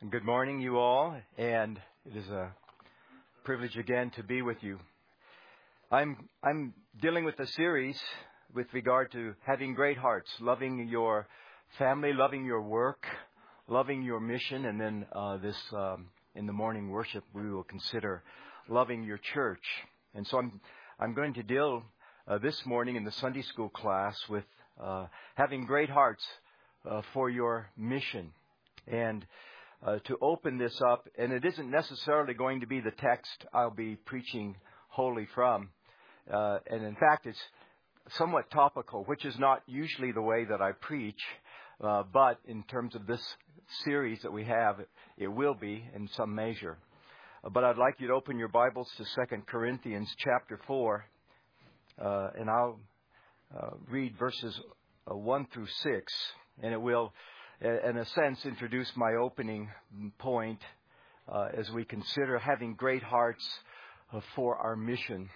Good morning, you all, and it is a privilege again to be with you. I'm dealing with a series with regard to having great hearts, loving your family, loving your work, loving your mission, and then in the morning worship we will consider loving your church. And so I'm going to deal this morning in the Sunday school class with having great hearts for your mission. And to open this up, and it isn't necessarily going to be the text I'll be preaching wholly from. And in fact, it's somewhat topical, which is not usually the way that I preach. But in terms of this series that we have, it will be in some measure. But I'd like you to open your Bibles to 2 Corinthians chapter 4. And I'll read verses 1 through 6. And it will, in a sense, introduce my opening point as we consider having great hearts for our mission.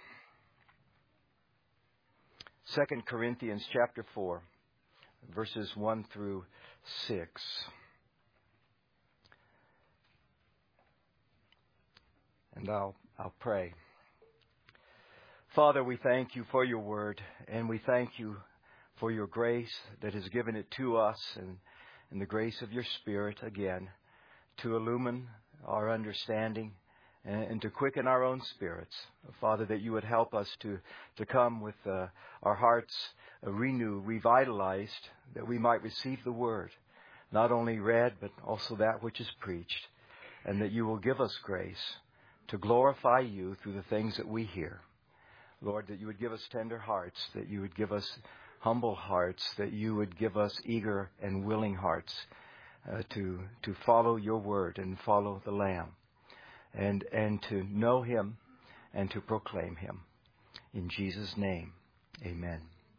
2 Corinthians chapter 4, verses 1 through 6. And I'll pray. Father, we thank you for your word, and we thank you for your grace that has given it to us, and the grace of your Spirit, again, to illumine our understanding and to quicken our own spirits. Father, that you would help us to come with our hearts renewed, revitalized, that we might receive the Word, not only read, but also that which is preached, and that you will give us grace to glorify you through the things that we hear. Lord, that you would give us tender hearts, that you would give us humble hearts, that you would give us eager and willing hearts to follow your word and follow the Lamb and to know him and to proclaim him. In Jesus' name, amen.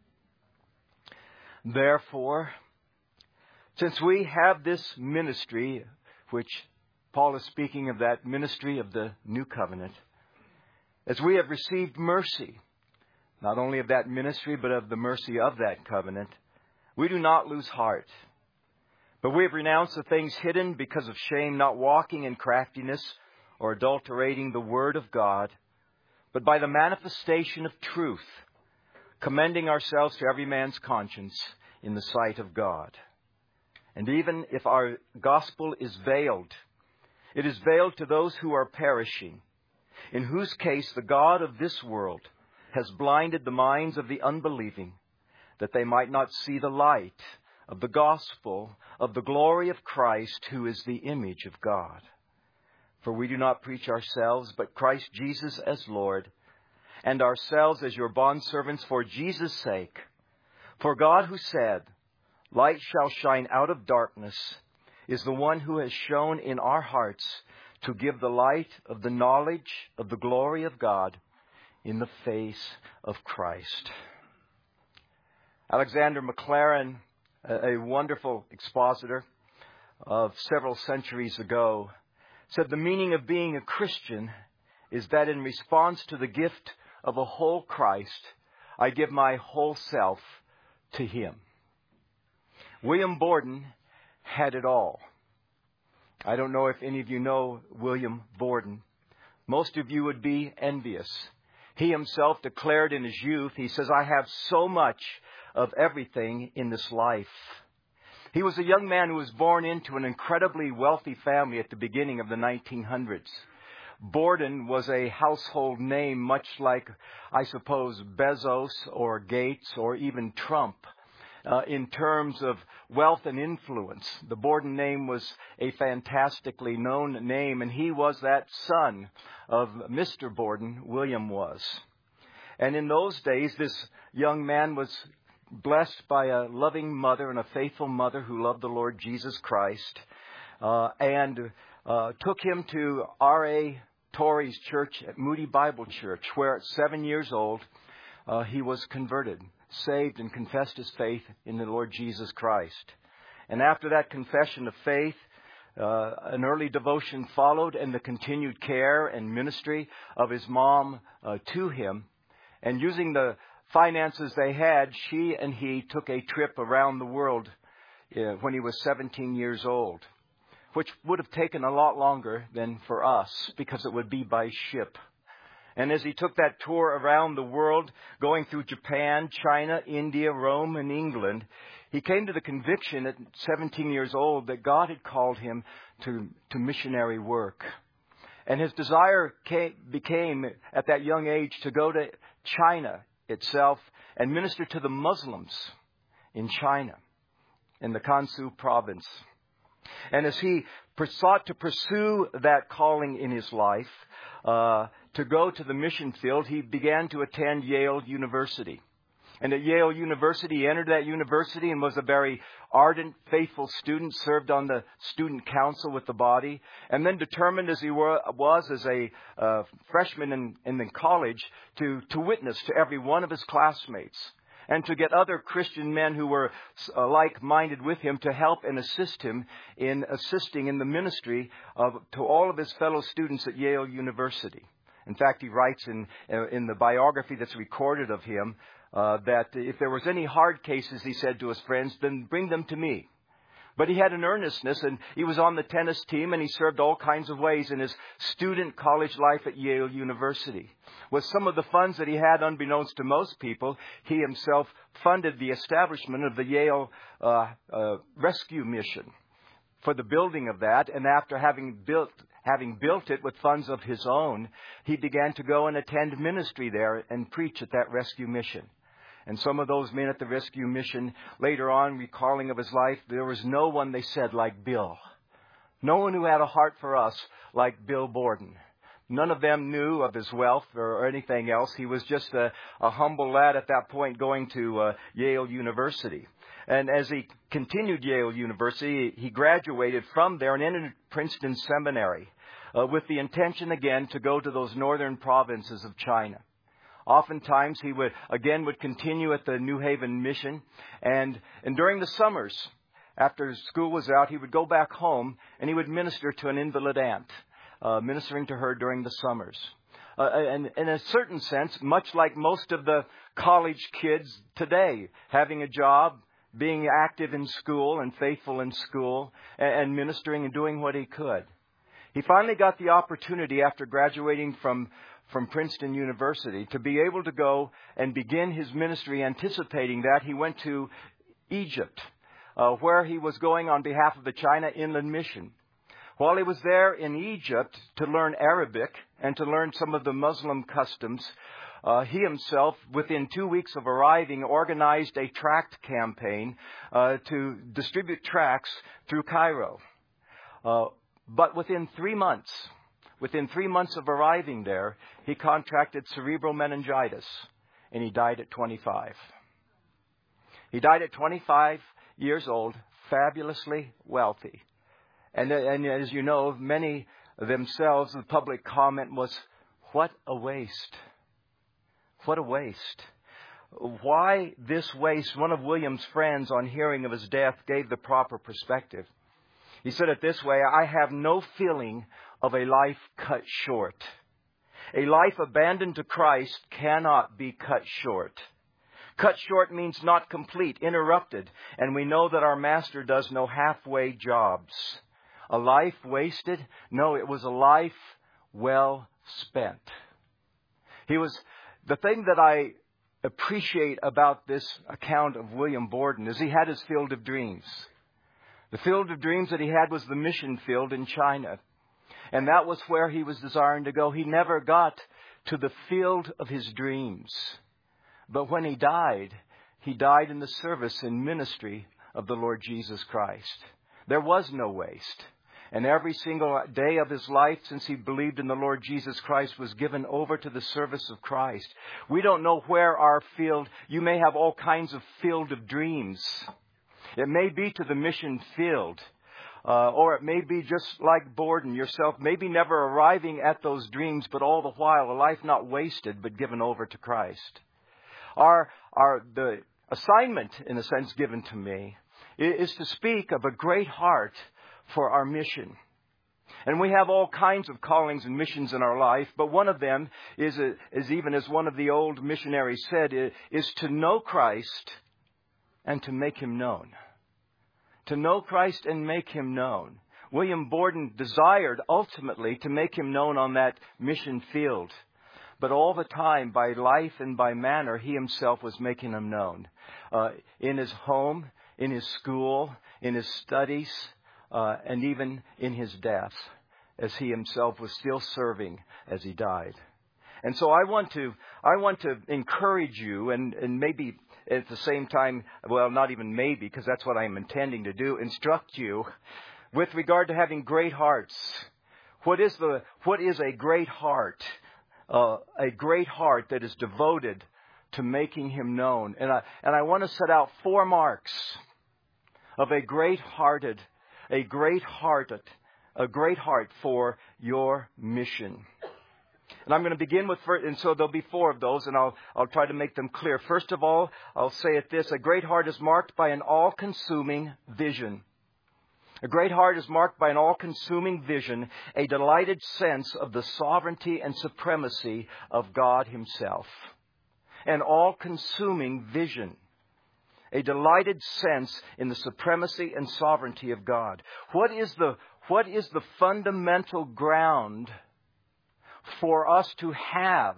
Therefore, since we have this ministry, which Paul is speaking of, that ministry of the new covenant, as we have received mercy, not only of that ministry, but of the mercy of that covenant, we do not lose heart. But we have renounced the things hidden because of shame, not walking in craftiness or adulterating the word of God, but by the manifestation of truth, commending ourselves to every man's conscience in the sight of God. And even if our gospel is veiled, it is veiled to those who are perishing, in whose case the God of this world has blinded the minds of the unbelieving, that they might not see the light of the gospel of the glory of Christ, who is the image of God. For we do not preach ourselves, but Christ Jesus as Lord, and ourselves as your bondservants for Jesus' sake. For God, who said, "Light shall shine out of darkness," is the one who has shone in our hearts to give the light of the knowledge of the glory of God in the face of Christ. Alexander Maclaren, a wonderful expositor of several centuries ago, said the meaning of being a Christian is that in response to the gift of a whole Christ, I give my whole self to him. William Borden had it all. I don't know if any of you know William Borden. Most of you would be envious. He himself declared in his youth, he says, "I have so much of everything in this life." He was a young man who was born into an incredibly wealthy family at the beginning of the 1900s. Borden was a household name, much like, I suppose, Bezos or Gates or even Trump. In terms of wealth and influence, the Borden name was a fantastically known name, and he was that son of Mr. Borden, William was. And in those days, this young man was blessed by a loving mother and a faithful mother who loved the Lord Jesus Christ, and took him to R.A. Torrey's church at Moody Bible Church, where at 7 years old, he was converted, saved, and confessed his faith in the Lord Jesus Christ. And after that confession of faith, an early devotion followed, and the continued care and ministry of his mom to him. And using the finances they had, she and he took a trip around the world when he was 17 years old. which would have taken a lot longer than for us because it would be by ship. And as he took that tour around the world, going through Japan, China, India, Rome, and England, he came to the conviction at 17 years old that God had called him to missionary work. And his desire became, at that young age, to go to China itself and minister to the Muslims in China, in the Gansu province. And as he sought to pursue that calling in his life, to go to the mission field, he began to attend Yale University. And at Yale University, he entered that university and was a very ardent, faithful student, served on the student council with the body, and then determined as he was as a freshman in the college to witness to every one of his classmates and to get other Christian men who were like-minded with him to help and assist him in assisting in the ministry to all of his fellow students at Yale University. In fact, he writes in the biography that's recorded of him that if there was any hard cases, he said to his friends, then bring them to me. But he had an earnestness, and he was on the tennis team, and he served all kinds of ways in his student college life at Yale University. With some of the funds that he had, unbeknownst to most people, he himself funded the establishment of the Yale Rescue Mission for the building of that. And after having built it with funds of his own, he began to go and attend ministry there and preach at that rescue mission. And some of those men at the rescue mission, later on, recalling of his life, there was no one, they said, like Bill. No one who had a heart for us like Bill Borden. None of them knew of his wealth or anything else. He was just a humble lad at that point going to Yale University. And as he continued Yale University, he graduated from there and entered Princeton Seminary with the intention again to go to those northern provinces of China. Oftentimes he would continue at the New Haven mission, and during the summers, after school was out, he would go back home and he would minister to an invalid aunt, ministering to her during the summers. And in a certain sense, much like most of the college kids today, having a job, being active in school and faithful in school, and ministering and doing what he could. He finally got the opportunity after graduating from Princeton University to be able to go and begin his ministry. Anticipating that, he went to Egypt, where he was going on behalf of the China Inland Mission. While he was there in Egypt to learn Arabic and to learn some of the Muslim customs, he himself, within 2 weeks of arriving, organized a tract campaign to distribute tracts through Cairo. But within 3 months of arriving there, he contracted cerebral meningitis, and he died at 25. He died at 25 years old, fabulously wealthy. And as you know, many themselves, the public comment was, what a waste. What a waste. Why this waste? One of William's friends, on hearing of his death, gave the proper perspective. He said it this way: I have no feeling of a life cut short. A life abandoned to Christ cannot be cut short. Cut short means not complete, interrupted, and we know that our Master does no halfway jobs. A life wasted? No, it was a life well spent. The thing that I appreciate about this account of William Borden is he had his field of dreams. The field of dreams that he had was the mission field in China. And that was where he was desiring to go. He never got to the field of his dreams. But when he died in the service and ministry of the Lord Jesus Christ. There was no waste. And every single day of his life since he believed in the Lord Jesus Christ was given over to the service of Christ. We don't know where our field, you may have all kinds of field of dreams. It may be to the mission field, or it may be just like Borden yourself, maybe never arriving at those dreams, but all the while a life not wasted, but given over to Christ. The assignment, in a sense, given to me is to speak of a great heart for our mission. And we have all kinds of callings and missions in our life, but one of them is even as one of the old missionaries said, is to know Christ and to make Him known. To know Christ and make Him known. William Borden desired ultimately to make him known on that mission field. But all the time, by life and by manner, he himself was making him known. In his home, in his school, in his studies, and even in his death, as he himself was still serving as he died. And so I want to encourage you and maybe at the same time, well, not even maybe, because that's what I'm intending to do, instruct you with regard to having great hearts. What is a great heart? A great heart that is devoted to making Him known. And I want to set out 4 marks of a great heart for your mission. And I'm going to begin with, and so there'll be 4 of those, and I'll try to make them clear. First of all, I'll say it this: a great heart is marked by an all-consuming vision. A great heart is marked by an all-consuming vision, a delighted sense of the sovereignty and supremacy of God Himself. An all-consuming vision. A delighted sense in the supremacy and sovereignty of God. What is the fundamental ground for us to have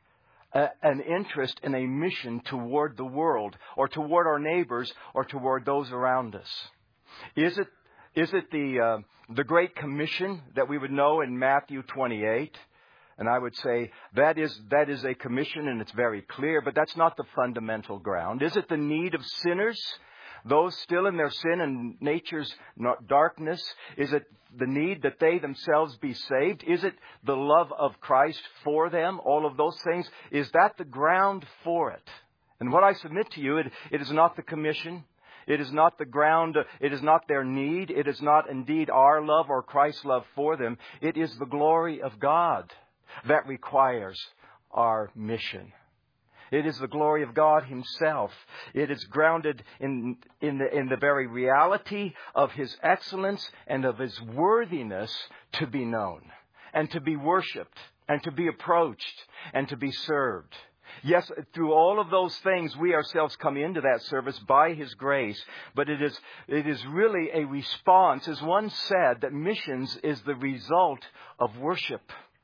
an interest in a mission toward the world, or toward our neighbors, or toward those around us? Is it the Great Commission that we would know in Matthew 28? And I would say that is a commission, and it's very clear, but that's not the fundamental ground. Is it the need of sinners, those still in their sin and nature's darkness? Is it the need that they themselves be saved? Is it the love of Christ for them? All of those things. Is that the ground for it? And what I submit to you, it is not the commission. It is not the ground. It is not their need. It is not indeed our love or Christ's love for them. It is the glory of God that requires our mission. It is the glory of God Himself. It is grounded in the very reality of His excellence and of His worthiness to be known and to be worshipped and to be approached and to be served. Yes, through all of those things, we ourselves come into that service by His grace. But it is really a response, as one said, that missions is the result of worship.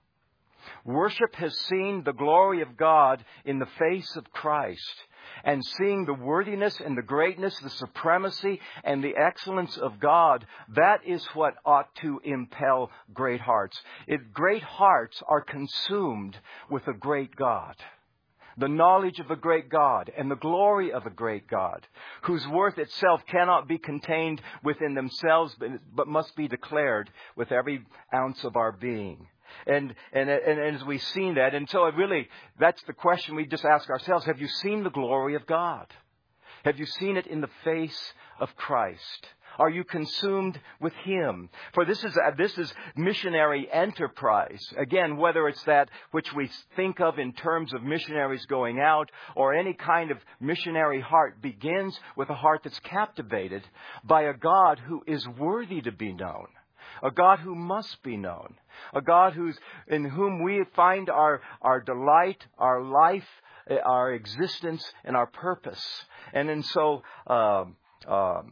Worship has seen the glory of God in the face of Christ, and seeing the worthiness and the greatness, the supremacy and the excellence of God. That is what ought to impel great hearts. Great hearts are consumed with a great God. The knowledge of a great God and the glory of a great God, whose worth itself cannot be contained within themselves, but must be declared with every ounce of our being. And as we've seen that, and so that's the question we just ask ourselves. Have you seen the glory of God? Have you seen it in the face of Christ? Are you consumed with Him? For this is missionary enterprise. Again, whether it's that which we think of in terms of missionaries going out, or any kind of missionary heart, begins with a heart that's captivated by a God who is worthy to be known. A God who must be known. A God in whom we find our delight, our life, our existence, and our purpose. And so I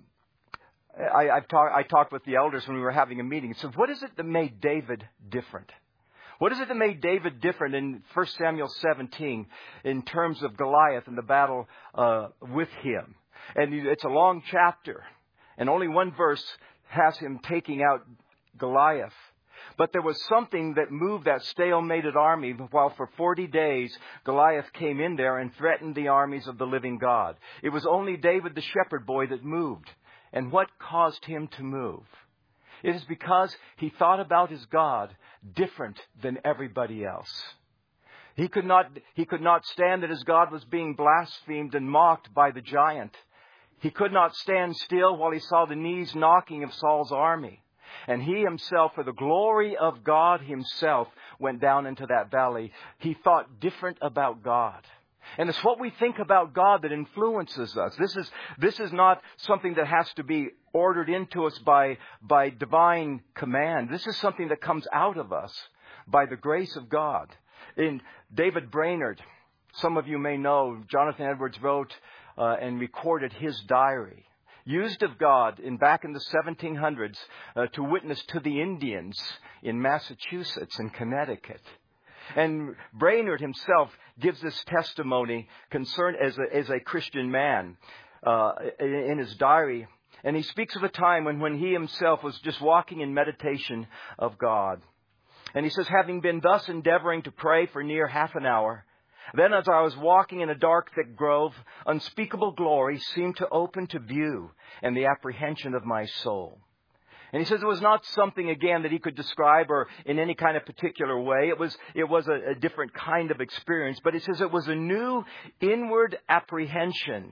talked with the elders when we were having a meeting. So what is it that made David different? What is it that made David different in 1 Samuel 17 in terms of Goliath and the battle with him? And it's a long chapter, and only one verse has him taking out Goliath. But there was something that moved that stalemated army, while for 40 days Goliath came in there and threatened the armies of the living God. It was only David the shepherd boy that moved. And what caused him to move? It is because he thought about his God different than everybody else. He could not stand that his God was being blasphemed and mocked by the giant. He could not stand still while he saw the knees knocking of Saul's army. And he himself, for the glory of God Himself, went down into that valley. He thought different about God. And it's what we think about God that influences us. This is not something that has to be ordered into us by divine command. This is something that comes out of us by the grace of God. In David Brainerd, some of you may know, Jonathan Edwards wrote and recorded his diary. used of God back in the 1700s to witness to the Indians in Massachusetts and Connecticut. And Brainerd himself gives this testimony concerned as a Christian man in his diary. And he speaks of a time when he himself was just walking in meditation of God. And he says, having been thus endeavoring to pray for near half an hour, then as I was walking in a dark, thick grove, unspeakable glory seemed to open to view and the apprehension of my soul. And he says it was not something, again, that he could describe or in any kind of particular way. It was a different kind of experience. But he says it was a new inward apprehension,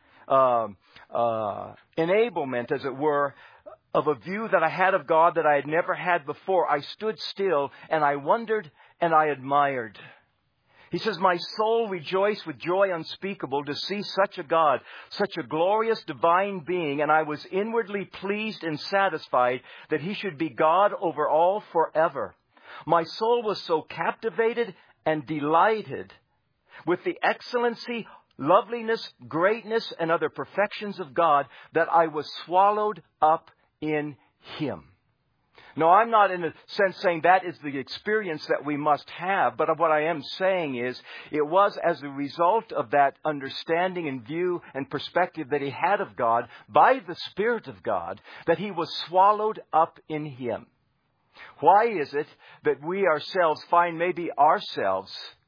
enablement, as it were, of a view that I had of God that I had never had before. I stood still and I wondered and I admired. He says, my soul rejoiced with joy unspeakable to see such a God, such a glorious divine being, and I was inwardly pleased and satisfied that He should be God over all forever. My soul was so captivated and delighted with the excellency, loveliness, greatness, and other perfections of God that I was swallowed up in Him. No, I'm not in a sense saying that is the experience that we must have, but what I am saying is it was as a result of that understanding and view and perspective that he had of God by the Spirit of God that he was swallowed up in Him. Why is it that we ourselves find maybe ourselves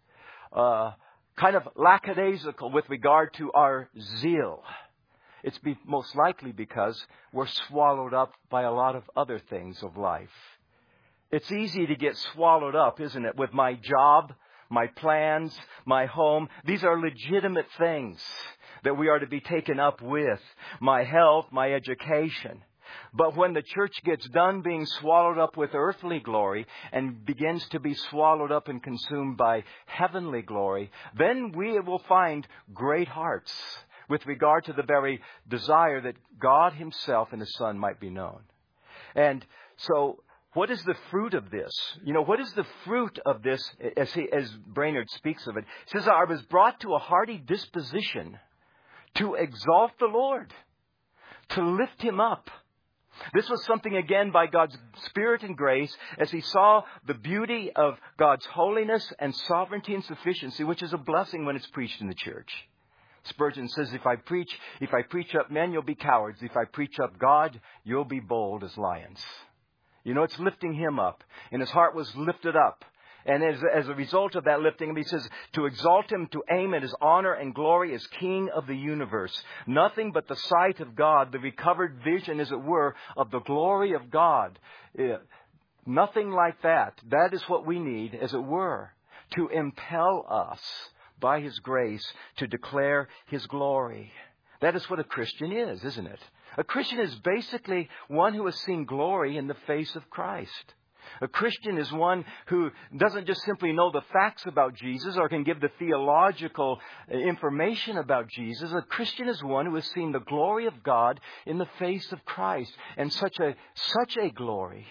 kind of lackadaisical with regard to our zeal? It's most likely because we're swallowed up by a lot of other things of life. It's easy to get swallowed up, isn't it, with my job, my plans, my home. These are legitimate things that we are to be taken up with. My health, my education. But when the church gets done being swallowed up with earthly glory and begins to be swallowed up and consumed by heavenly glory, then we will find great hearts with regard to the very desire that God Himself and His Son might be known. And so, what is the fruit of this? What is the fruit of this as Brainerd speaks of it? He says, I was brought to a hearty disposition to exalt the Lord, to lift Him up. This was something, again, by God's Spirit and grace, as he saw the beauty of God's holiness and sovereignty and sufficiency, which is a blessing when it's preached in the church. Spurgeon says, if I preach up men, you'll be cowards. If I preach up God, you'll be bold as lions. It's lifting Him up. And his heart was lifted up. And as a result of that lifting, he says, to exalt Him, to aim at His honor and glory as King of the universe. Nothing but the sight of God, the recovered vision, as it were, of the glory of God. Nothing like that. That is what we need, as it were, to impel us by His grace to declare His glory. That is what a Christian is, isn't it? A Christian is basically one who has seen glory in the face of Christ. A Christian is one who doesn't just simply know the facts about Jesus or can give the theological information about Jesus. A Christian is one who has seen the glory of God in the face of Christ. And such a glory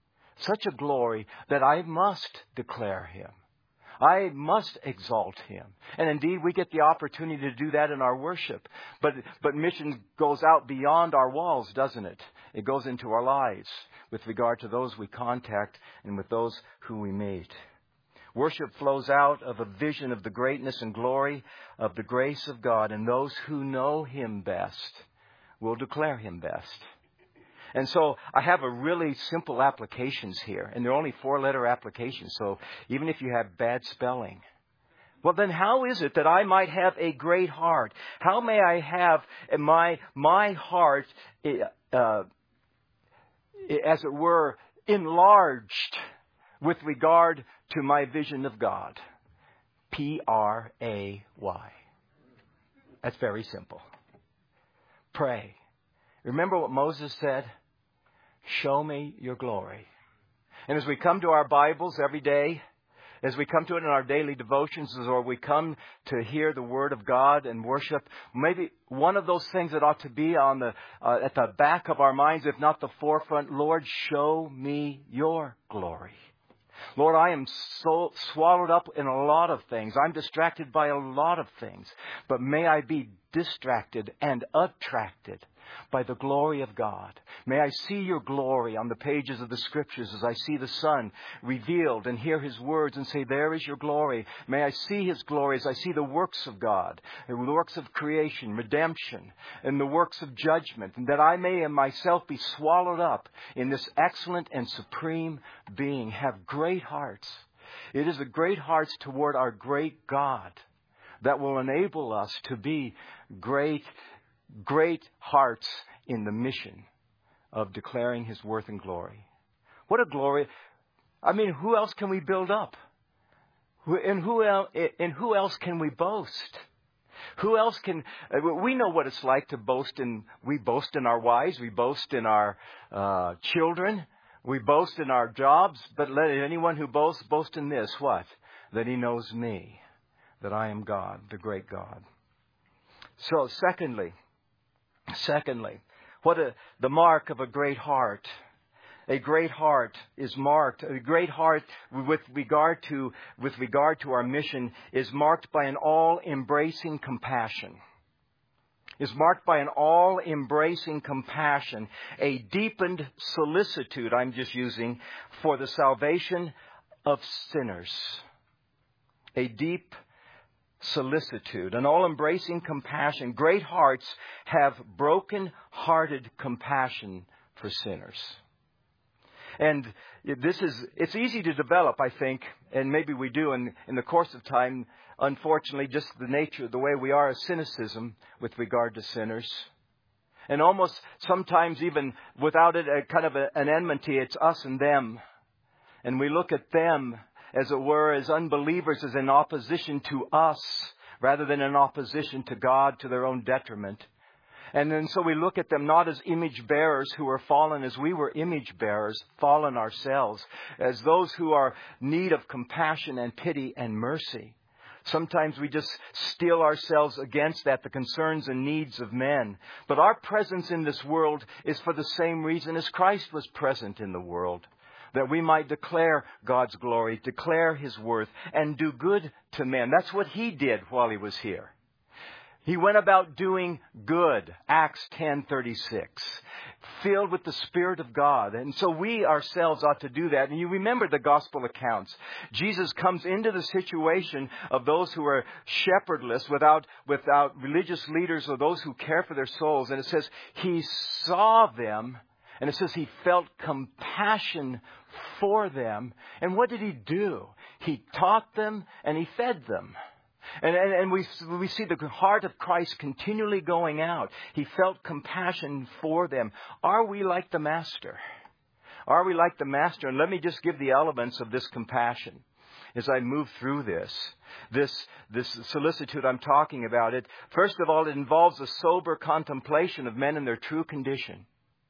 that I must declare Him. I must exalt Him. And indeed, we get the opportunity to do that in our worship. But mission goes out beyond our walls, doesn't it? It goes into our lives with regard to those we contact and with those who we meet. Worship flows out of a vision of the greatness and glory of the grace of God. And those who know Him best will declare Him best. And so I have a really simple applications here. And they're only 4-letter applications. So even if you have bad spelling. Well, then how is it that I might have a great heart? How may I have my heart, as it were, enlarged with regard to my vision of God? Pray. That's very simple. Pray. Remember what Moses said? Show me your glory. And as we come to our Bibles every day, as we come to it in our daily devotions, or we come to hear the Word of God and worship, maybe one of those things that ought to be on at the back of our minds, if not the forefront, Lord, show me your glory. Lord, I am so swallowed up in a lot of things. I'm distracted by a lot of things. But may I be distracted and attracted by the glory of God. May I see your glory on the pages of the Scriptures as I see the Son revealed and hear His words and say, there is your glory. May I see His glory as I see the works of God, the works of creation, redemption, and the works of judgment, and that I may in myself be swallowed up in this excellent and supreme being. Have great hearts. It is the great hearts toward our great God that will enable us to be great hearts in the mission of declaring His worth and glory. What a glory. I mean, who else can we build up? In who else can we boast? Who else can... We know what it's like to boast in... We boast in our wives. We boast in our children. We boast in our jobs. But let anyone who boasts, boast in this. What? That he knows me. That I am God, the great God. So, secondly, the mark of a great heart. A great heart is marked. A great heart, with regard to our mission, is marked by an all-embracing compassion. Is marked by an all-embracing compassion, a deepened solicitude, I'm just using, for the salvation of sinners. A deep solicitude, an all-embracing compassion. Great hearts have broken-hearted compassion for sinners. And it's easy to develop, I think, and maybe we do in the course of time, unfortunately, just the nature, the way we are, is cynicism with regard to sinners. And almost sometimes even without it, a kind of an enmity, it's us and them. And we look at them, as it were, as unbelievers, as in opposition to us, rather than in opposition to God, to their own detriment. And then so we look at them not as image bearers who are fallen as we were image bearers, fallen ourselves, as those who are in need of compassion and pity and mercy. Sometimes we just steel ourselves against that, the concerns and needs of men. But our presence in this world is for the same reason as Christ was present in the world. That we might declare God's glory, declare His worth, and do good to men. That's what He did while He was here. He went about doing good, Acts 10:36, filled with the Spirit of God. And so we ourselves ought to do that. And you remember the gospel accounts. Jesus comes into the situation of those who are shepherdless, without religious leaders or those who care for their souls. And it says He saw them, and it says He felt compassion for them. And what did He do? He taught them and He fed them. And we see the heart of Christ continually going out. He felt compassion for them. Are we like the Master? Are we like the Master? And let me just give the elements of this compassion as I move through this solicitude I'm talking about. It, first of all, it involves a sober contemplation of men in their true condition.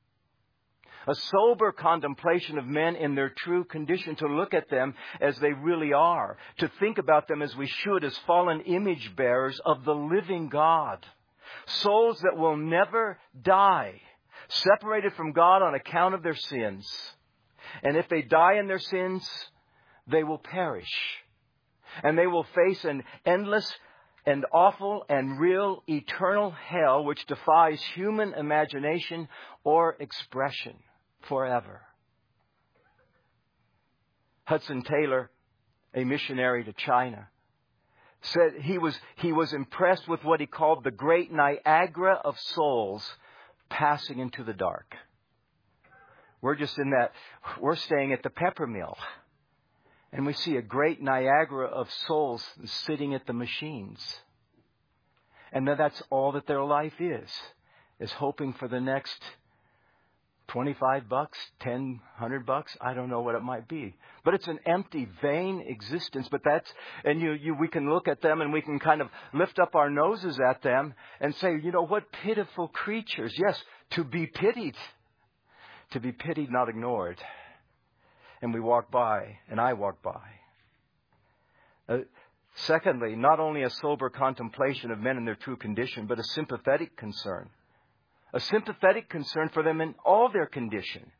A sober contemplation of men in their true condition, to look at them as they really are, to think about them as we should, as fallen image bearers of the living God. Souls that will never die, separated from God on account of their sins. And if they die in their sins, they will perish. And they will face an endless and awful and real eternal hell which defies human imagination or expression. Forever. Hudson Taylor, a missionary to China, said he was impressed with what he called the great Niagara of souls passing into the dark. We're staying at the pepper mill, and we see a great Niagara of souls sitting at the machines. And that's all that their life is hoping for the next $25, $10, $100, I don't know what it might be. But it's an empty, vain existence. But we can look at them and we can kind of lift up our noses at them and say, what pitiful creatures. Yes, to be pitied. To be pitied, not ignored. And we walk by, and I walk by. Secondly, not only a sober contemplation of men in their true condition, but a sympathetic concern. A sympathetic concern for them in all their condition.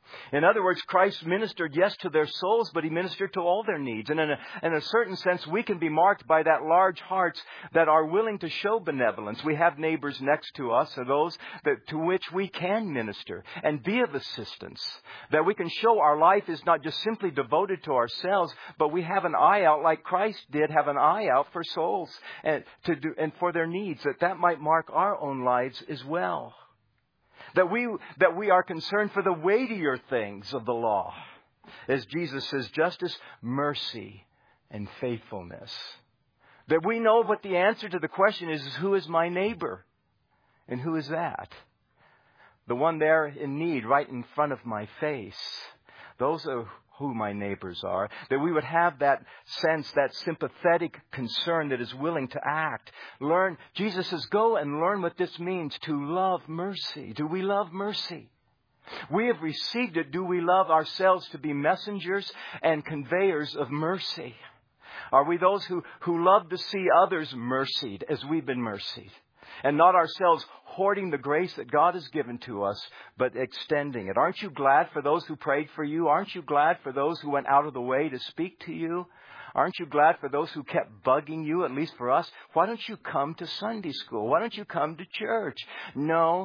In other words, Christ ministered, yes, to their souls, but He ministered to all their needs. And in a certain sense, we can be marked by that large hearts that are willing to show benevolence. We have neighbors next to us, or those to which we can minister and be of assistance. That we can show our life is not just simply devoted to ourselves, but we have an eye out, like Christ did, have an eye out for souls and for their needs. That might mark our own lives as well. That we are concerned for the weightier things of the law. As Jesus says, justice, mercy, and faithfulness. That we know what the answer to the question is who is my neighbor? And who is that? The one there in need right in front of my face. Those are who my neighbors are, that we would have that sense, that sympathetic concern that is willing to act. Jesus says, go and learn what this means to love mercy. Do we love mercy? We have received it. Do we love ourselves to be messengers and conveyors of mercy? Are we those who love to see others mercied as we've been mercied? And not ourselves hoarding the grace that God has given to us, but extending it. Aren't you glad for those who prayed for you? Aren't you glad for those who went out of the way to speak to you? Aren't you glad for those who kept bugging you, at least for us? Why don't you come to Sunday school? Why don't you come to church? No.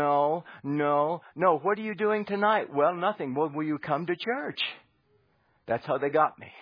What are you doing tonight? Well, nothing. Well, will you come to church? That's how they got me.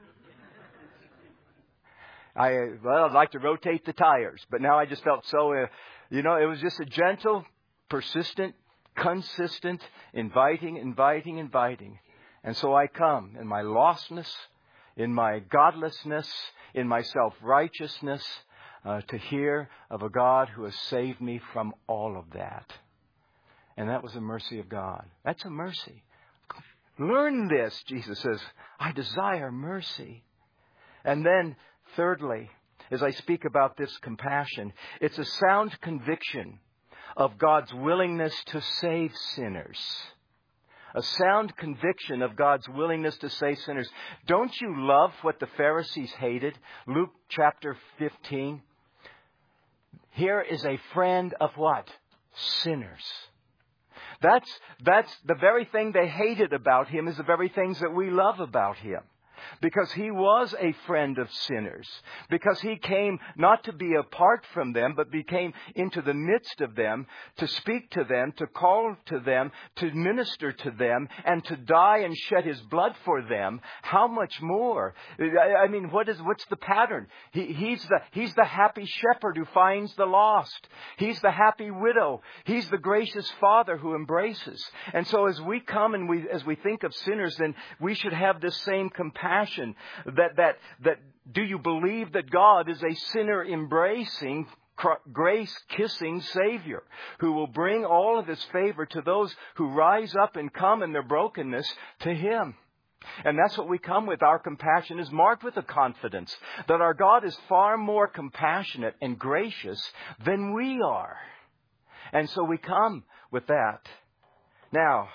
I'd like to rotate the tires, but now I just felt so, it was just a gentle, persistent, consistent, inviting. And so I come in my lostness, in my godlessness, in my self-righteousness, to hear of a God who has saved me from all of that. And that was the mercy of God. That's a mercy. Learn this, Jesus says. I desire mercy. And then, thirdly, as I speak about this compassion, it's a sound conviction of God's willingness to save sinners. A sound conviction of God's willingness to save sinners. Don't you love what the Pharisees hated? Luke chapter 15. Here is a friend of what? Sinners. That's the very thing they hated about Him is the very things that we love about Him. Because He was a friend of sinners. Because He came not to be apart from them, but became into the midst of them, to speak to them, to call to them, to minister to them, and to die and shed His blood for them. How much more? I mean, what's the pattern? He's the happy shepherd who finds the lost. He's the happy widow. He's the gracious Father who embraces. And so as we come and as we think of sinners, then we should have this same compassion. That do you believe that God is a sinner-embracing, grace-kissing Savior who will bring all of His favor to those who rise up and come in their brokenness to Him? And that's what we come with. Our compassion is marked with a confidence that our God is far more compassionate and gracious than we are. And so we come with that. Now,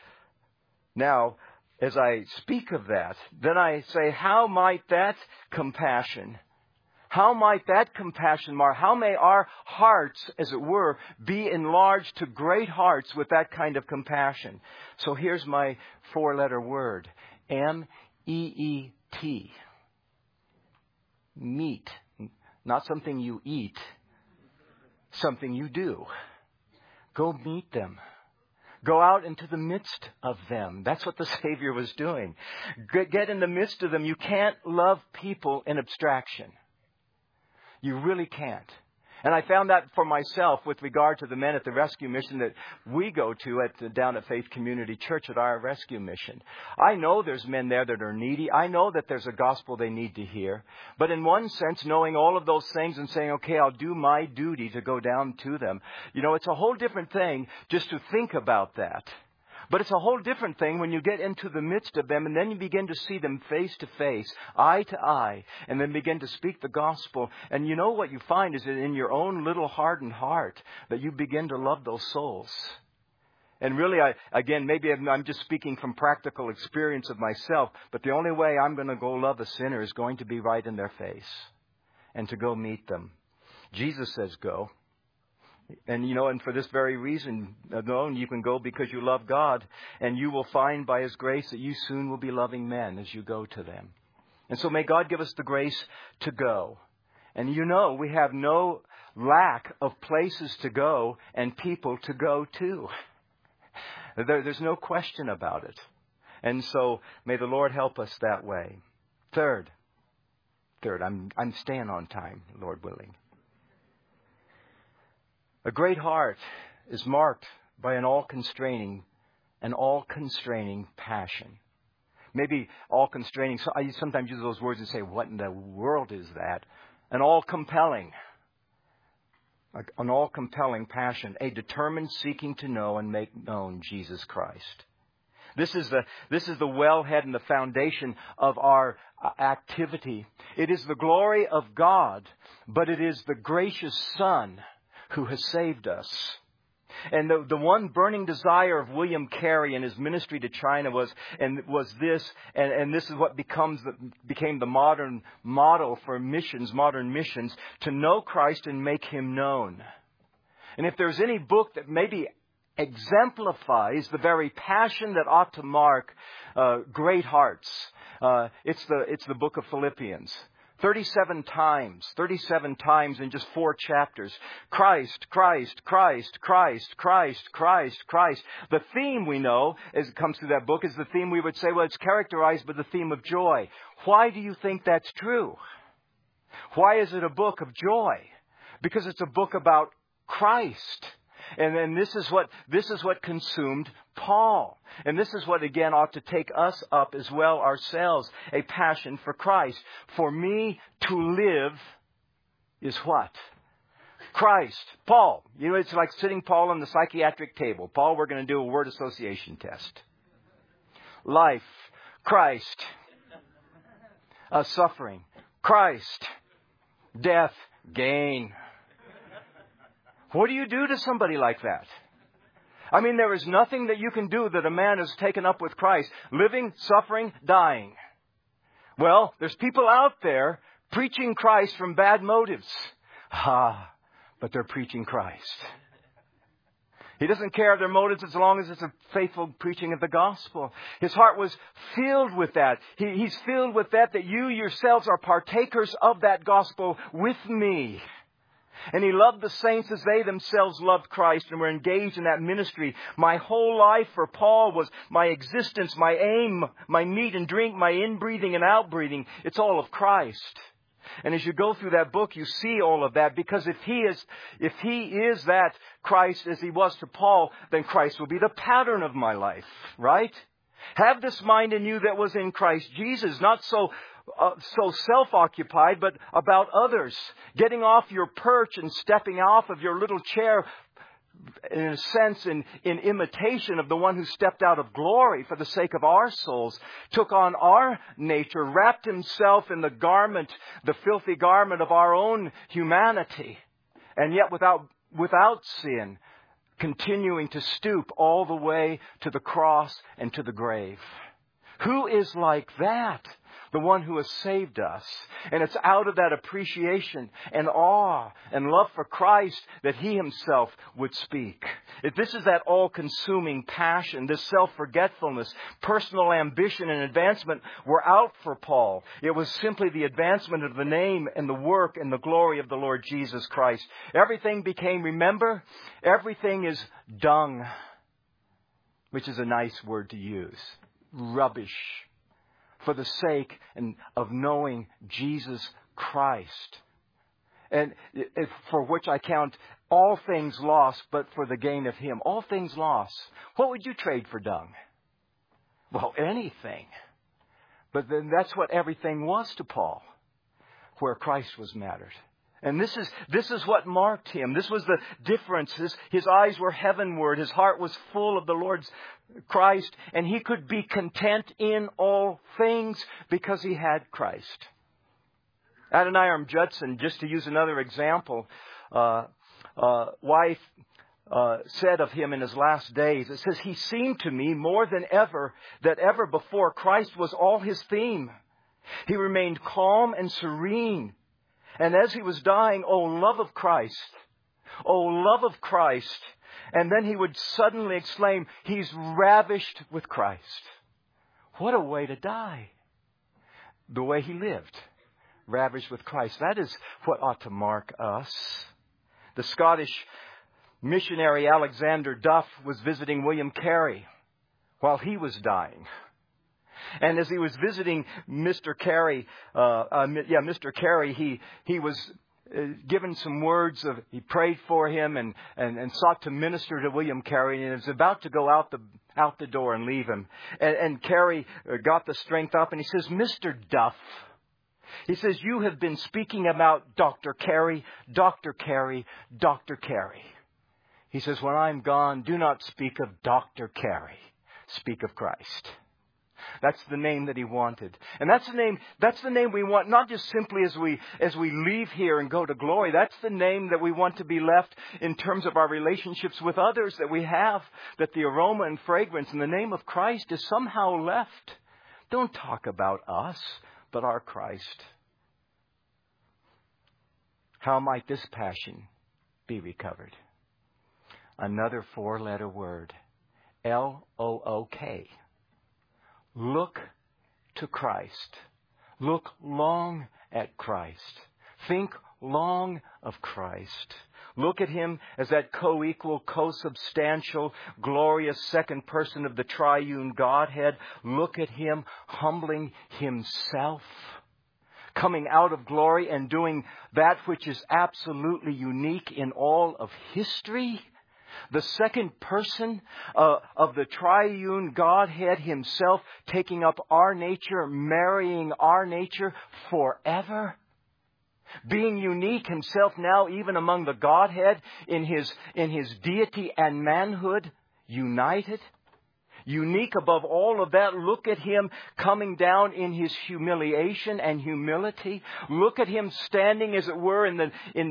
as I speak of that, then I say, how might that compassion, Mark, how may our hearts, as it were, be enlarged to great hearts with that kind of compassion? So here's my 4-letter word, M-E-E-T. Meet. Not something you eat, something you do. Go meet them. Go out into the midst of them. That's what the Savior was doing. Get in the midst of them. You can't love people in abstraction. You really can't. And I found that for myself with regard to the men at the rescue mission that we go to down at Faith Community Church at our rescue mission. I know there's men there that are needy. I know that there's a gospel they need to hear. But in one sense, knowing all of those things and saying, okay, I'll do my duty to go down to them. It's a whole different thing just to think about that. But it's a whole different thing when you get into the midst of them and then you begin to see them face to face, eye to eye, and then begin to speak the gospel. And you know what you find is that in your own little hardened heart that you begin to love those souls. And really, maybe I'm just speaking from practical experience of myself, but the only way I'm going to go love a sinner is going to be right in their face and to go meet them. Jesus says go. And, and for this very reason alone, you can go because you love God, and you will find by His grace that you soon will be loving men as you go to them. And so may God give us the grace to go. And we have no lack of places to go and people to go to. There's no question about it. And so may the Lord help us that way. Third, I'm staying on time, Lord willing. A great heart is marked by an all-constraining passion. Maybe all-constraining. So I sometimes use those words and say, what in the world is that? An all-compelling passion, a determined seeking to know and make known Jesus Christ. This is the wellhead and the foundation of our activity. It is the glory of God, but it is the gracious Son who has saved us. And the one burning desire of William Carey in his ministry to China was this, and this is what became the modern model for modern missions, to know Christ and make Him known. And if there's any book that maybe exemplifies the very passion that ought to mark great hearts, it's the book of Philippians. 37 times in just 4 chapters. Christ, Christ, Christ, Christ, Christ, Christ, Christ. The theme we know, as it comes through that book, is the theme we would say, well, it's characterized by the theme of joy. Why do you think that's true? Why is it a book of joy? Because it's a book about Christ. And then this is what consumed Paul. And this is what again ought to take us up as well ourselves. A passion for Christ. For me to live is what? Christ. Paul. It's like sitting Paul on the psychiatric table. Paul, we're going to do a word association test. Life. Christ. Suffering. Christ. Death. Gain. What do you do to somebody like that? I mean, there is nothing that you can do that a man has taken up with Christ. Living, suffering, dying. Well, there's people out there preaching Christ from bad motives. But they're preaching Christ. He doesn't care of their motives as long as it's a faithful preaching of the gospel. His heart was filled with that. He's filled with that you yourselves are partakers of that gospel with me. And he loved the saints as they themselves loved Christ and were engaged in that ministry. My whole life for Paul was my existence, my aim, my meat and drink, my inbreathing and outbreathing. It's all of Christ. And as you go through that book, you see all of that. Because if he is that Christ as he was to Paul, then Christ will be the pattern of my life, right? Have this mind in you that was in Christ Jesus, not so self-occupied, but about others. Getting off your perch and stepping off of your little chair, in a sense, in imitation of the one who stepped out of glory for the sake of our souls, took on our nature, wrapped himself in the filthy garment of our own humanity, and yet without sin, continuing to stoop all the way to the cross and to the grave. Who is like that? The one who has saved us. And it's out of that appreciation and awe and love for Christ that he himself would speak. If this is that all-consuming passion, this self-forgetfulness, personal ambition and advancement were out for Paul. It was simply the advancement of the name and the work and the glory of the Lord Jesus Christ. Everything became, everything is dung, which is a nice word to use. Rubbish. For the sake of knowing Jesus Christ. And for which I count all things lost, but for the gain of him. All things lost. What would you trade for dung? Well, anything. But then that's what everything was to Paul, where Christ was mattered. And this is what marked him. This was the difference. His eyes were heavenward. His heart was full of the Lord's Christ. And he could be content in all things because he had Christ. Adoniram Judson, just to use another example, wife said of him in his last days, it says, he seemed to me more than ever that ever before Christ was all his theme. He remained calm and serene. And as he was dying, oh, love of Christ, Oh, love of Christ. And then he would suddenly exclaim, he's ravished with Christ. What a way to die. The way he lived. Ravished with Christ. That is what ought to mark us. The Scottish missionary Alexander Duff was visiting William Carey while he was dying. And as he was visiting Mr. Carey, he was given some words of, he prayed for him and sought to minister to William Carey, and was about to go out the door and leave him. And Carey got the strength up and he says, Mr. Duff, he says, you have been speaking about Dr. Carey, Dr. Carey, Dr. Carey. He says, when I'm gone, do not speak of Dr. Carey. Speak of Christ. That's the name that he wanted. And that's the name we want, not just simply as we leave here and go to glory. That's the name that we want to be left in terms of our relationships with others that we have, that the aroma and fragrance in the name of Christ is somehow left. Don't talk about us, but our Christ. How might this passion be recovered? Another 4-letter word. L-O-O-K. Look to Christ. Look long at Christ. Think long of Christ. Look at Him as that co-equal, co-substantial, glorious second person of the triune Godhead. Look at Him humbling Himself, coming out of glory and doing that which is absolutely unique in all of history. The second person of the triune Godhead Himself taking up our nature, marrying our nature forever. Being unique Himself now even among the Godhead in His deity and manhood, united. Unique above all of that, look at Him coming down in His humiliation and humility. Look at Him standing, as it were, in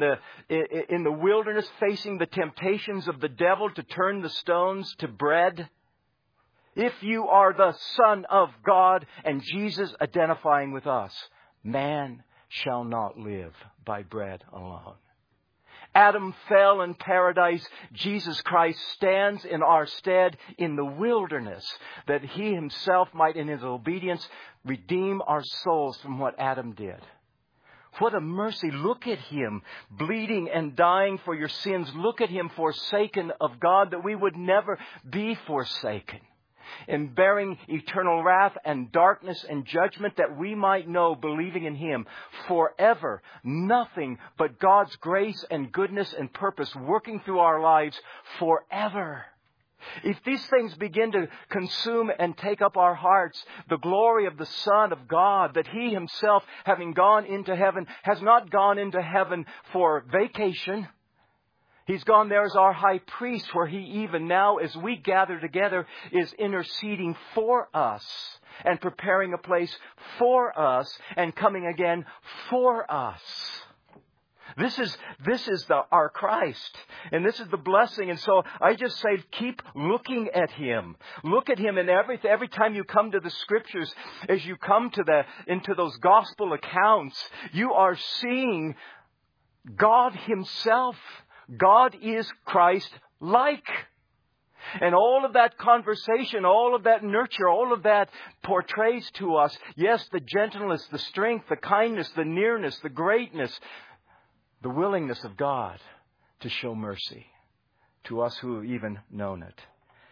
the wilderness, facing the temptations of the devil to turn the stones to bread. If you are the Son of God, and Jesus identifying with us, man shall not live by bread alone. Adam fell in paradise. Jesus Christ stands in our stead in the wilderness, that He Himself might in His obedience redeem our souls from what Adam did. What a mercy. Look at Him bleeding and dying for your sins. Look at Him forsaken of God, that we would never be forsaken. In bearing eternal wrath and darkness and judgment, that we might know, believing in Him, forever nothing but God's grace and goodness and purpose working through our lives forever. If these things begin to consume and take up our hearts, the glory of the Son of God, that He Himself, having gone into heaven, has not gone into heaven for vacation. He's gone there as our high priest, where He even now, as we gather together, is interceding for us and preparing a place for us and coming again for us. This is our Christ, and this is the blessing. And so I just say, keep looking at Him. Look at Him in every time you come to the Scriptures, as you come into those gospel accounts, you are seeing God Himself. God is Christ-like. And all of that conversation, all of that nurture, all of that portrays to us, yes, the gentleness, the strength, the kindness, the nearness, the greatness, the willingness of God to show mercy to us who have even known it.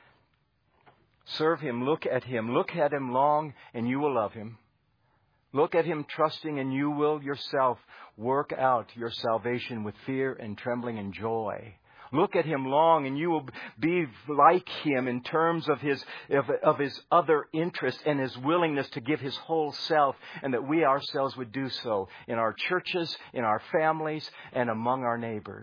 Serve Him, look at Him long, and you will love Him. Look at Him trusting, and you will yourself work out your salvation with fear and trembling and joy. Look at Him long, and you will be like Him in terms of His other interests and His willingness to give His whole self, and that we ourselves would do so in our churches, in our families, and among our neighbors.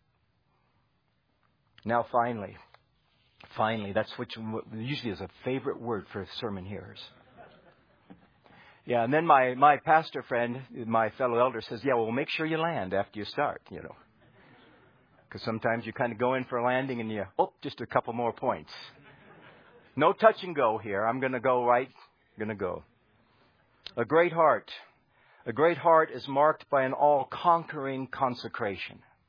Now finally, that's which usually is a favorite word for sermon hearers. Yeah, and then my pastor friend, my fellow elder, says, yeah, well, make sure you land after you start, Because sometimes you kind of go in for a landing and just a couple more points. No touch and go here. I'm going to go right. I'm going to go. A great heart is marked by an all-conquering consecration.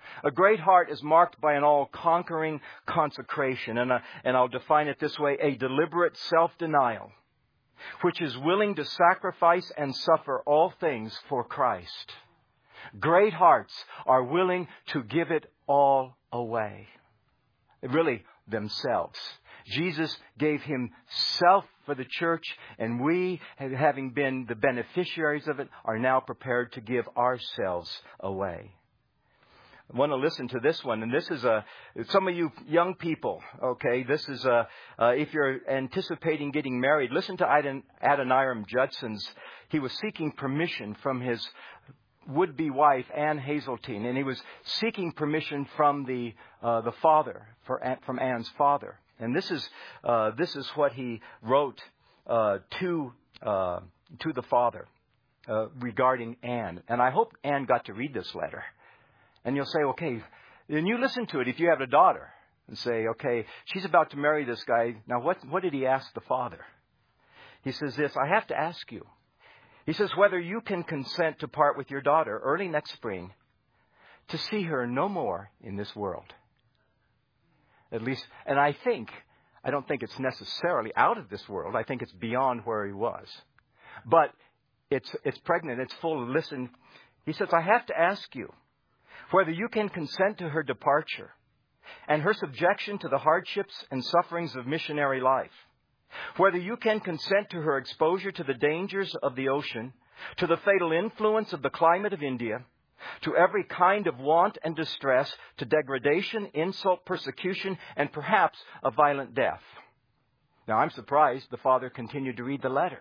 A great heart is marked by an all-conquering consecration. And I'll define it this way: a deliberate self-denial, which is willing to sacrifice and suffer all things for Christ. Great hearts are willing to give it all away. Really, themselves. Jesus gave himself for the church, and we, having been the beneficiaries of it, are now prepared to give ourselves away. I want to listen to this one, and this is some of you young people, okay, this is if you're anticipating getting married, listen to Adoniram Judson's. He was seeking permission from his would-be wife, Ann Hazeltine, and he was seeking permission from the father, from Ann's father. And this is what he wrote to the father regarding Ann. And I hope Ann got to read this letter. And you'll say, okay, and you listen to it if you have a daughter, and say, okay, she's about to marry this guy. Now, what did he ask the father? He says this: I have to ask you. He says, whether you can consent to part with your daughter early next spring to see her no more in this world. At least, and I don't think it's necessarily out of this world. I think it's beyond where he was. But it's pregnant. It's full. Listen, he says, I have to ask you whether you can consent to her departure and her subjection to the hardships and sufferings of missionary life. Whether you can consent to her exposure to the dangers of the ocean, to the fatal influence of the climate of India, to every kind of want and distress, to degradation, insult, persecution, and perhaps a violent death. Now, I'm surprised the father continued to read the letter.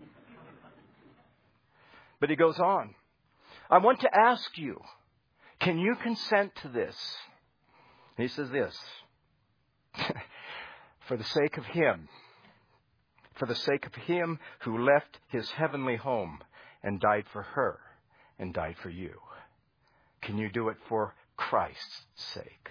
But he goes on. I want to ask you, can you consent to this? And he says this: for the sake of him who left his heavenly home and died for her and died for you. Can you do it for Christ's sake?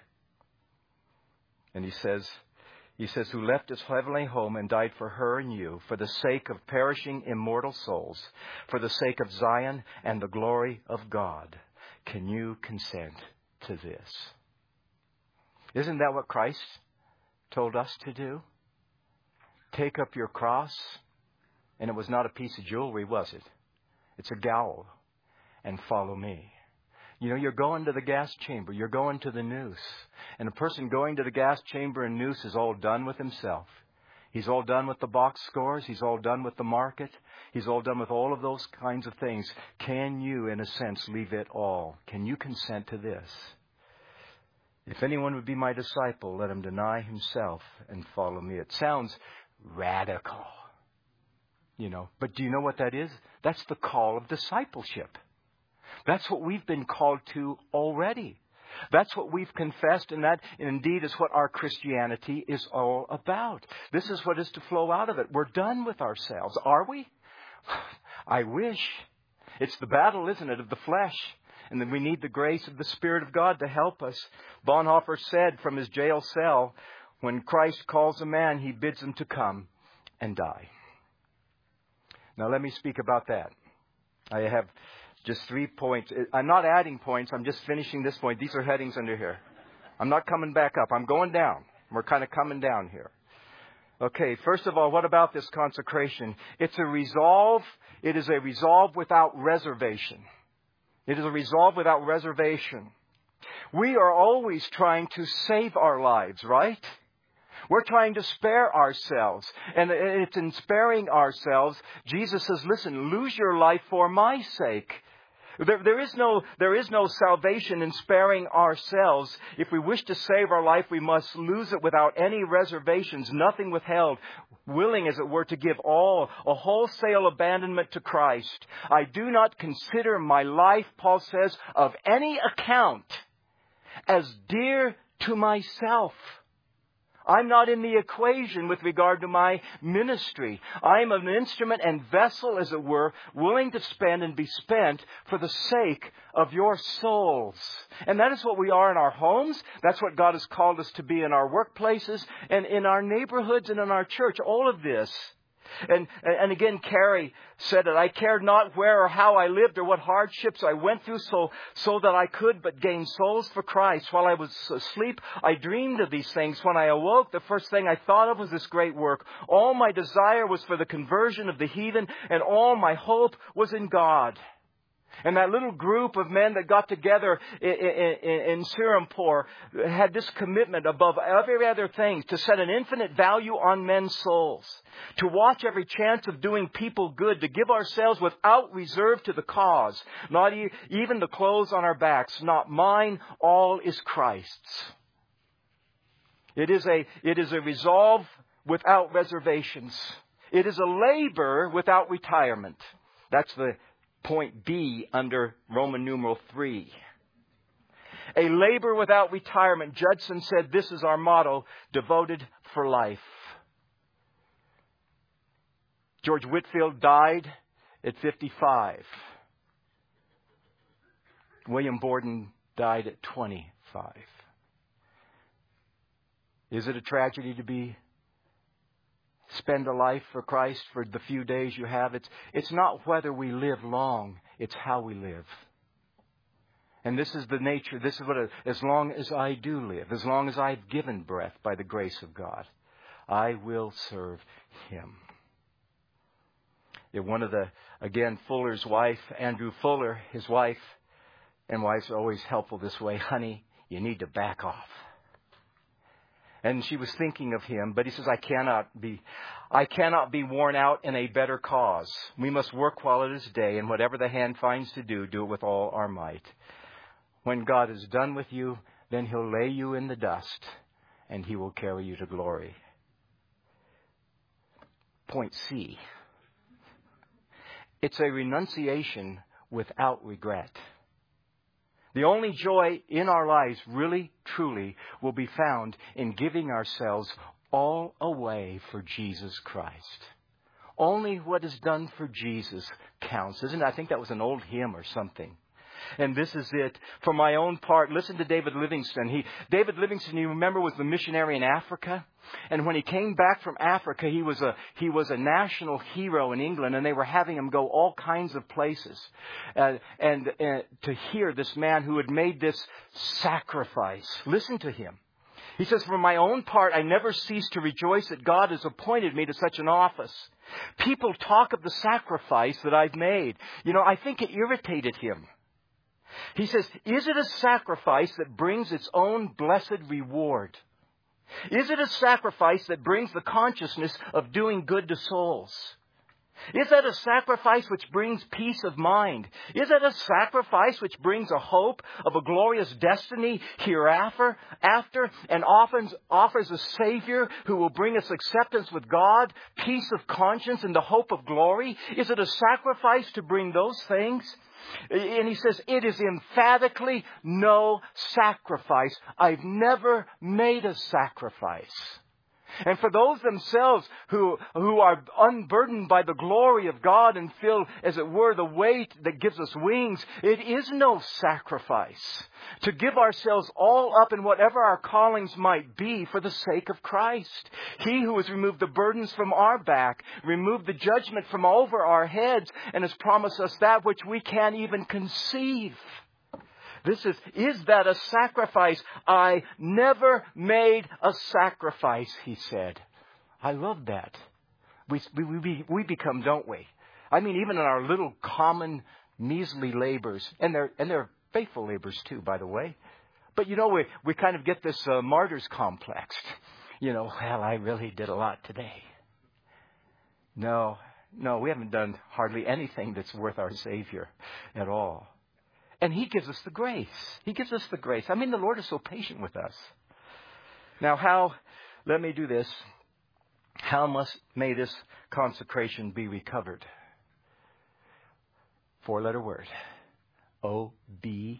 And he says, who left his heavenly home and died for her and you, for the sake of perishing immortal souls, for the sake of Zion and the glory of God. Can you consent to this? Isn't that what Christ told us to do? Take up your cross. And it was not a piece of jewelry, was it? It's a gaul. And follow me. You know, you're going to the gas chamber. You're going to the noose. And a person going to the gas chamber and noose is all done with himself. He's all done with the box scores. He's all done with the market. He's all done with all of those kinds of things. Can you, in a sense, leave it all? Can you consent to this? If anyone would be my disciple, let him deny himself and follow me. It sounds radical, you know. But do you know what that is? That's the call of discipleship. That's what we've been called to already. That's what we've confessed, and that indeed is what our Christianity is all about. This is what is to flow out of it. We're done with ourselves, are we? I wish. It's the battle, isn't it, of the flesh. And then we need the grace of the Spirit of God to help us. Bonhoeffer said from his jail cell, when Christ calls a man, he bids him to come and die. Now let me speak about that. I have just 3 points. I'm not adding points. I'm just finishing this point. These are headings under here. I'm not coming back up. I'm going down. We're kind of coming down here. Okay, first of all, what about this consecration? It's a resolve. It is a resolve without reservation. It is a resolve without reservation. We are always trying to save our lives, right? We're trying to spare ourselves. And it's in sparing ourselves, Jesus says, listen, lose your life for my sake. There is no salvation in sparing ourselves. If we wish to save our life, we must lose it without any reservations, nothing withheld, willing, as it were, to give all, a wholesale abandonment to Christ. I do not consider my life, Paul says, of any account as dear to myself. I'm not in the equation with regard to my ministry. I'm an instrument and vessel, as it were, willing to spend and be spent for the sake of your souls. And that is what we are in our homes. That's what God has called us to be in our workplaces and in our neighborhoods and in our church. All of this And again, Carrie said it. I cared not where or how I lived or what hardships I went through so that I could but gain souls for Christ. While I was asleep, I dreamed of these things. When I awoke, the first thing I thought of was this great work. All my desire was for the conversion of the heathen, and all my hope was in God. And that little group of men that got together in Sirampore had this commitment above every other thing to set an infinite value on men's souls, to watch every chance of doing people good, to give ourselves without reserve to the cause, not even the clothes on our backs. Not mine, all is Christ's. It is a resolve without reservations. It is a labor without retirement. That's the point B under Roman numeral 3. A labor without retirement. Judson said this is our motto, devoted for life. George Whitefield died at 55. William Borden died at 25. Is it a tragedy to spend a life for Christ for the few days you have? It's not whether we live long, it's how we live. And this is the nature, this is what, as long as I do live, as long as I've given breath by the grace of God, I will serve Him. One of Fuller's wife, Andrew Fuller, his wife, and wives are always helpful this way, honey, you need to back off. And she was thinking of him, but he says, I cannot be worn out in a better cause. We must work while it is day, and whatever the hand finds to do it with all our might. When God is done with you, then He'll lay you in the dust, and He will carry you to glory. Point C. It's a renunciation without regret. The only joy in our lives, really, truly, will be found in giving ourselves all away for Jesus Christ. Only what is done for Jesus counts. Isn't it? I think that was an old hymn or something. And this is it. For my own part, listen to David Livingstone. David Livingstone, you remember, was the missionary in Africa. And when he came back from Africa, he was a national hero in England, and they were having him go all kinds of places. And to hear this man who had made this sacrifice, listen to him. He says, for my own part, I never cease to rejoice that God has appointed me to such an office. People talk of the sacrifice that I've made. I think it irritated him. He says, is it a sacrifice that brings its own blessed reward? Is it a sacrifice that brings the consciousness of doing good to souls? Is that a sacrifice which brings peace of mind? Is that a sacrifice which brings a hope of a glorious destiny hereafter, and often offers a Savior who will bring us acceptance with God, peace of conscience, and the hope of glory? Is it a sacrifice to bring those things? And he says, it is emphatically no sacrifice. I've never made a sacrifice. And for those themselves who are unburdened by the glory of God and feel, as it were, the weight that gives us wings, it is no sacrifice to give ourselves all up in whatever our callings might be for the sake of Christ. He who has removed the burdens from our back, removed the judgment from over our heads, and has promised us that which we can't even conceive. Is that a sacrifice? I never made a sacrifice, he said. I love that. We become, don't we? I mean, even in our little common measly labors, and they're faithful labors too, by the way. But we kind of get this martyr's complex. Well, I really did a lot today. No, we haven't done hardly anything that's worth our Savior at all. And He gives us the grace. He gives us the grace. I mean, the Lord is so patient with us. Now, let me do this. May this consecration be recovered? 4-letter word. O-B-E-Y.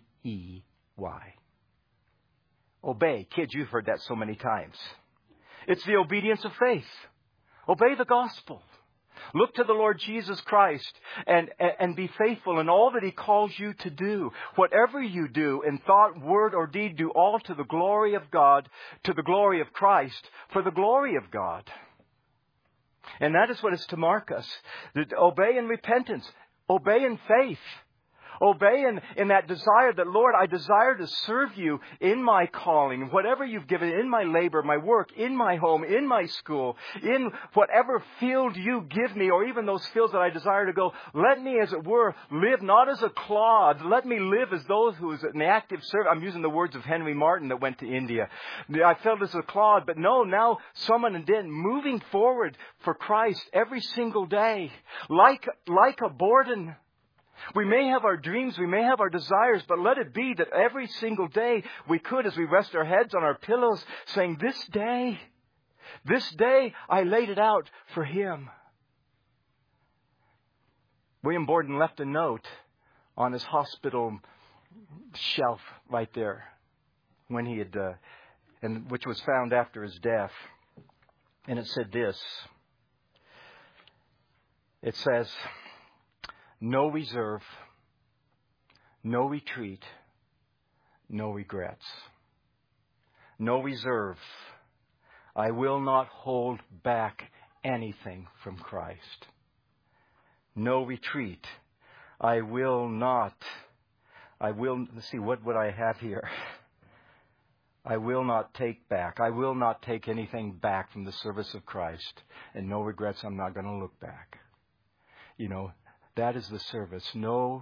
Obey. Kids, you've heard that so many times. It's the obedience of faith. Obey the gospel. Look to the Lord Jesus Christ and be faithful in all that He calls you to do. Whatever you do in thought, word, or deed, do all to the glory of God, to the glory of Christ, for the glory of God. And that is what is to mark us. Obey in repentance. Obey in faith. Obey in that desire that, Lord, I desire to serve you in my calling, whatever you've given, in my labor, my work, in my home, in my school, in whatever field you give me, or even those fields that I desire to go. Let me, as it were, live not as a clod. Let me live as those who is an active servant. I'm using the words of Henry Martin that went to India. I felt as a clod, but no, now someone then moving forward for Christ every single day, like a Borden. We may have our dreams, we may have our desires, but let it be that every single day we could, as we rest our heads on our pillows, saying, this day I laid it out for Him. William Borden left a note on his hospital shelf right there when he had, and which was found after his death. And it said this. It says, no reserve, no retreat, no regrets. No reserve. I will not hold back anything from Christ. No retreat. Let's see, what would I have here? I will not take back. I will not take anything back from the service of Christ. And no regrets, I'm not going to look back. You know, that is the service. No,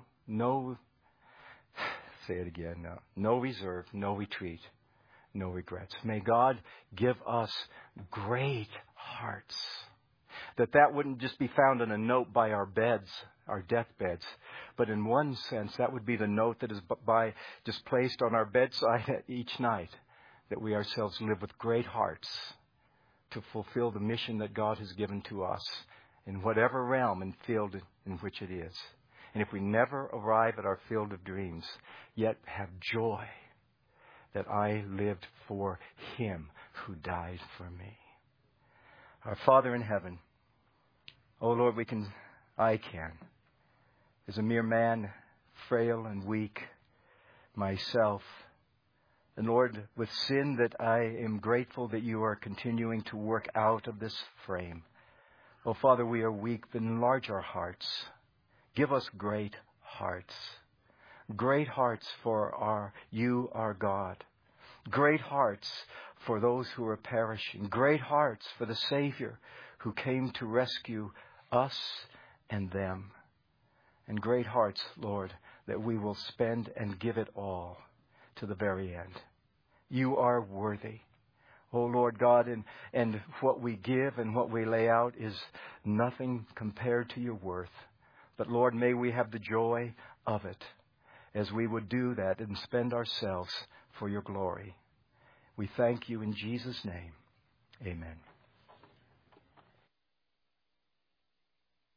say it again, no reserve, no retreat, no regrets. May God give us great hearts. That wouldn't just be found in a note by our beds, our deathbeds, but in one sense, that would be the note that is just placed on our bedside each night, that we ourselves live with great hearts to fulfill the mission that God has given to us in whatever realm and field in which it is. And if we never arrive at our field of dreams, yet have joy that I lived for Him who died for me. Our Father in heaven, oh Lord, I can, as a mere man, frail and weak, myself, and Lord, with sin that I am grateful that you are continuing to work out of this frame. Oh, Father, we are weak, but enlarge our hearts. Give us great hearts. Great hearts for you, our God. Great hearts for those who are perishing. Great hearts for the Savior who came to rescue us and them. And great hearts, Lord, that we will spend and give it all to the very end. You are worthy. Oh, Lord God, and what we give and what we lay out is nothing compared to your worth. But, Lord, may we have the joy of it as we would do that and spend ourselves for your glory. We thank you in Jesus' name. Amen.